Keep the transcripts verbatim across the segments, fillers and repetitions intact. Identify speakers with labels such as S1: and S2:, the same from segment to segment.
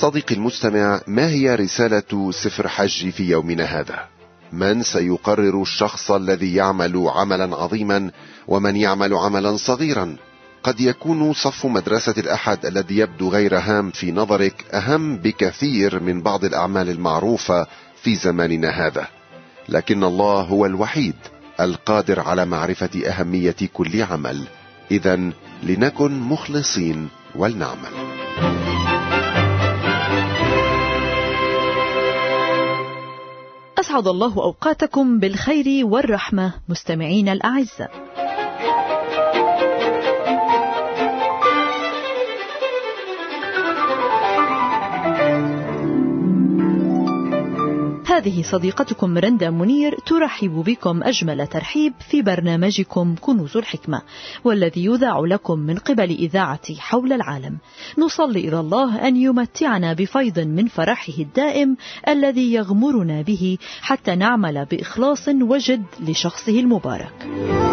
S1: صديقي المستمع، ما هي رسالة سفر حج في يومنا هذا؟ من سيقرر الشخص الذي يعمل عملا عظيما ومن يعمل عملا صغيرا؟ قد يكون صف مدرسة الأحد الذي يبدو غير هام في نظرك أهم بكثير من بعض الأعمال المعروفة في زماننا هذا، لكن الله هو الوحيد القادر على معرفة أهمية كل عمل. إذن لنكن مخلصين ولنعمل.
S2: أسعد الله أوقاتكم بالخير والرحمة مستمعين الأعزاء. هذه صديقتكم رندا منير ترحب بكم أجمل ترحيب في برنامجكم كنوز الحكمة، والذي يذاع لكم من قبل إذاعة حول العالم. نصلي إلى الله أن يمتعنا بفيض من فرحه الدائم الذي يغمرنا به حتى نعمل بإخلاص وجد لشخصه المبارك.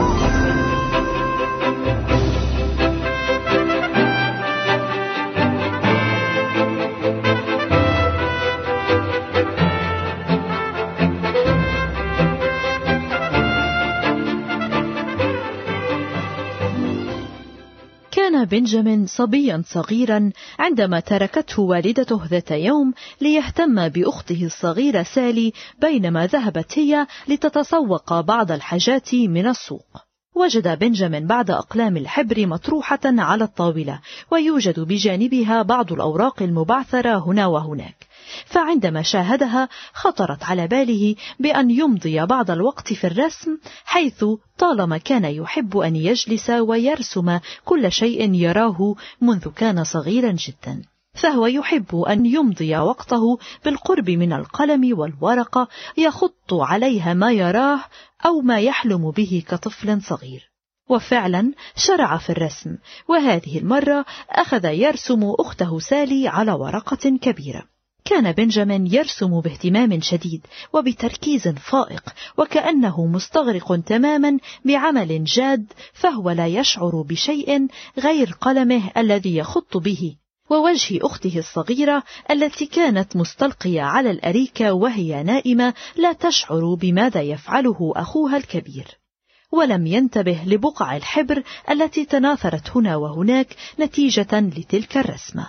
S2: كان بنجامين صبيا صغيرا عندما تركته والدته ذات يوم ليهتم بأخته الصغيرة سالي بينما ذهبت هي لتتسوق بعض الحاجات من السوق. وجد بنجامين بعض أقلام الحبر مطروحة على الطاولة، ويوجد بجانبها بعض الأوراق المبعثرة هنا وهناك، فعندما شاهدها خطرت على باله بأن يمضي بعض الوقت في الرسم، حيث طالما كان يحب أن يجلس ويرسم كل شيء يراه منذ كان صغيرا جدا، فهو يحب أن يمضي وقته بالقرب من القلم والورقة يخط عليها ما يراه أو ما يحلم به كطفل صغير. وفعلا شرع في الرسم، وهذه المرة أخذ يرسم أخته سالي على ورقة كبيرة. كان بنجامين يرسم باهتمام شديد وبتركيز فائق، وكأنه مستغرق تماما بعمل جاد، فهو لا يشعر بشيء غير قلمه الذي يخط به ووجه أخته الصغيرة التي كانت مستلقية على الأريكة وهي نائمة لا تشعر بماذا يفعله أخوها الكبير. ولم ينتبه لبقع الحبر التي تناثرت هنا وهناك نتيجة لتلك الرسمة.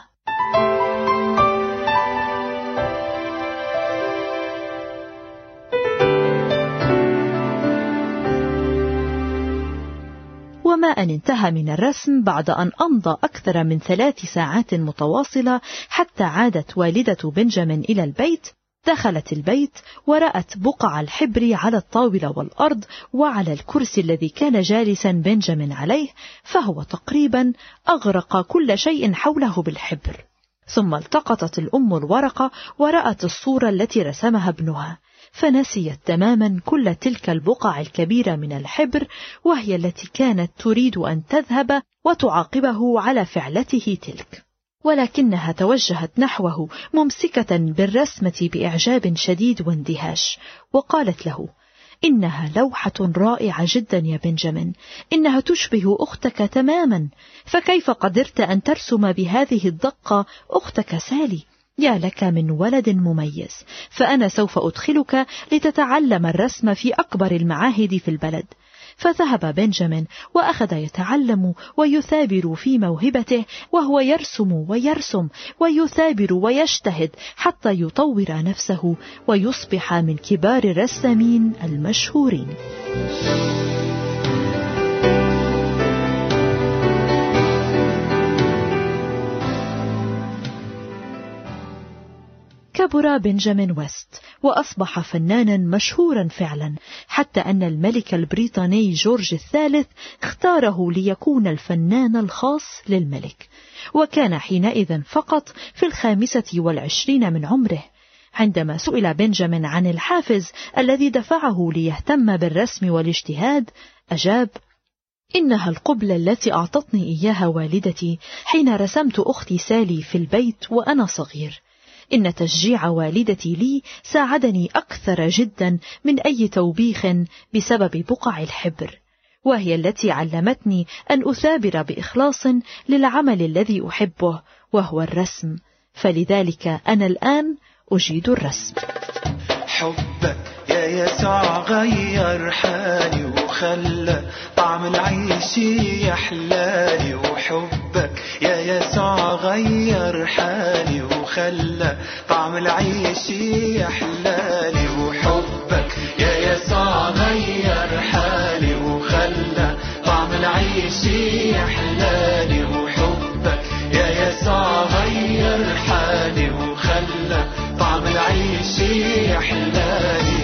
S2: وما أن انتهى من الرسم بعد أن أمضى أكثر من ثلاث ساعات متواصلة حتى عادت والدة بنجامين إلى البيت. دخلت البيت ورأت بقع الحبر على الطاولة والأرض وعلى الكرسي الذي كان جالسا بنجامين عليه، فهو تقريبا أغرق كل شيء حوله بالحبر. ثم التقطت الأم الورقة ورأت الصورة التي رسمها ابنها، فنسيت تماما كل تلك البقع الكبيرة من الحبر، وهي التي كانت تريد أن تذهب وتعاقبه على فعلته تلك، ولكنها توجهت نحوه ممسكة بالرسمة بإعجاب شديد واندهاش، وقالت له: إنها لوحة رائعة جدا يا بنجامين، إنها تشبه أختك تماما، فكيف قدرت أن ترسم بهذه الدقة أختك سالي؟ يا لك من ولد مميز، فأنا سوف أدخلك لتتعلم الرسم في أكبر المعاهد في البلد. فذهب بنجامين وأخذ يتعلم ويثابر في موهبته، وهو يرسم ويرسم ويثابر ويجتهد حتى يطور نفسه ويصبح من كبار الرسامين المشهورين. كبر بنجامين ويست وأصبح فنانا مشهورا فعلا، حتى أن الملك البريطاني جورج الثالث اختاره ليكون الفنان الخاص للملك، وكان حينئذ فقط في الخامسة والعشرين من عمره. عندما سئل بنجامين عن الحافز الذي دفعه ليهتم بالرسم والاجتهاد، أجاب: إنها القبلة التي أعطتني إياها والدتي حين رسمت أختي سالي في البيت وأنا صغير. إن تشجيع والدتي لي ساعدني أكثر جدا من أي توبيخ بسبب بقع الحبر، وهي التي علمتني أن أثابر بإخلاص للعمل الذي أحبه وهو الرسم، فلذلك أنا الآن أجيد الرسم.
S3: حبك يا يسوع غير حالي وخلى طعم العيش يحلالي، وحبك يا يسوع غير حالي وخلى طعم العيش يحلالي، وحبك يا يسوع غير حالي وخلى طعم العيش يحلالي، وحبك يا يسوع غير حالي وخلى طعم العيش يحلالي.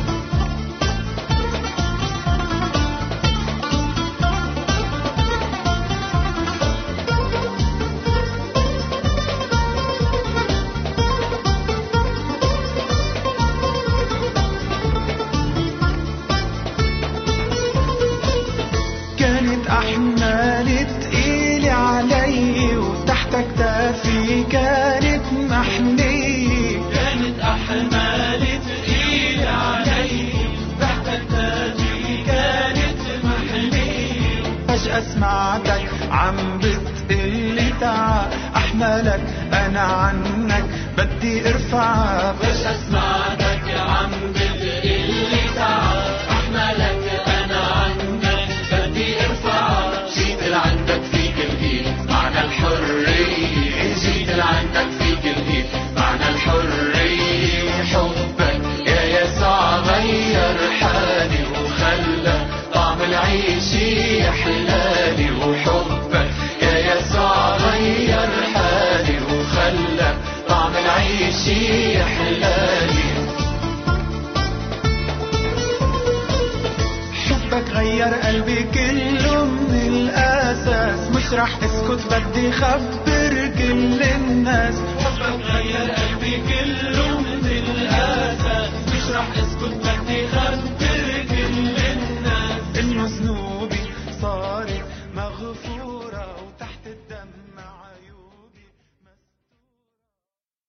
S3: كانت أحمالي تقيلة علي وتحت كتافي كانت محمية، كانت أحمالي تقيلة علي وتحت كتافي كانت محمية، فجأة سمعتك عم بتقلي تعا أحملك أنا عنك بدي ارفع، فجأة سمعتك عم بتقلي تعا أحملك أنا عنك بدي ارفع، جيت لعندك فيك الهيب معنى الحرية، جيت لعندك فيك الهيب معنى الحرية، حبك يا يسوع غير حالي وخلى طعم العيش يحلالي، وحبك يا يسوع غير حالي وخلى طعم العيش يحلالي. حبك غير قلبي كله من الأساس، مش رح اسكت بدي خبر كل الناس، حبك غير قلبي كله من الأساس، مش رح اسكت